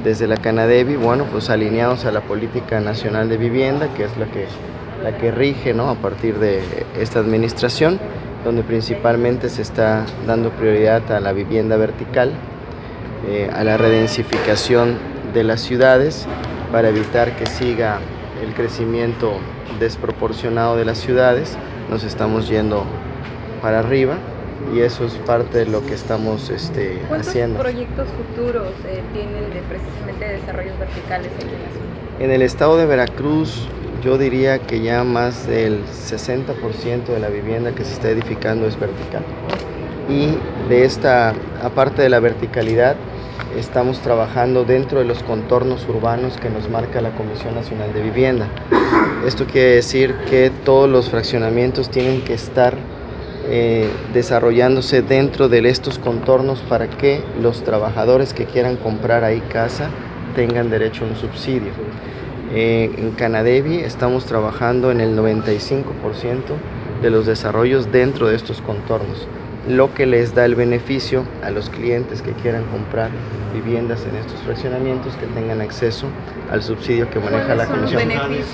desde la Canadevi, bueno, pues alineados a la Política Nacional de Vivienda, que es la que rige, ¿no?, a partir de esta administración, donde principalmente se está dando prioridad a la vivienda vertical, a la redensificación de las ciudades para evitar que siga el crecimiento desproporcionado de las ciudades. Nos estamos yendo para arriba y eso es parte de lo que estamos haciendo. ¿Cuántos proyectos futuros tienen precisamente de desarrollos verticales aquí en la ciudad? En el estado de Veracruz, yo diría que ya más del 60% de la vivienda que se está edificando es vertical. Y de esta, aparte de la verticalidad, estamos trabajando dentro de los contornos urbanos que nos marca la Comisión Nacional de Vivienda. Esto quiere decir que todos los fraccionamientos tienen que estar desarrollándose dentro de estos contornos para que los trabajadores que quieran comprar ahí casa tengan derecho a un subsidio. En Canadevi estamos trabajando en el 95% de los desarrollos dentro de estos contornos, lo que les da el beneficio a los clientes que quieran comprar viviendas en estos fraccionamientos que tengan acceso al subsidio que maneja la Comisión.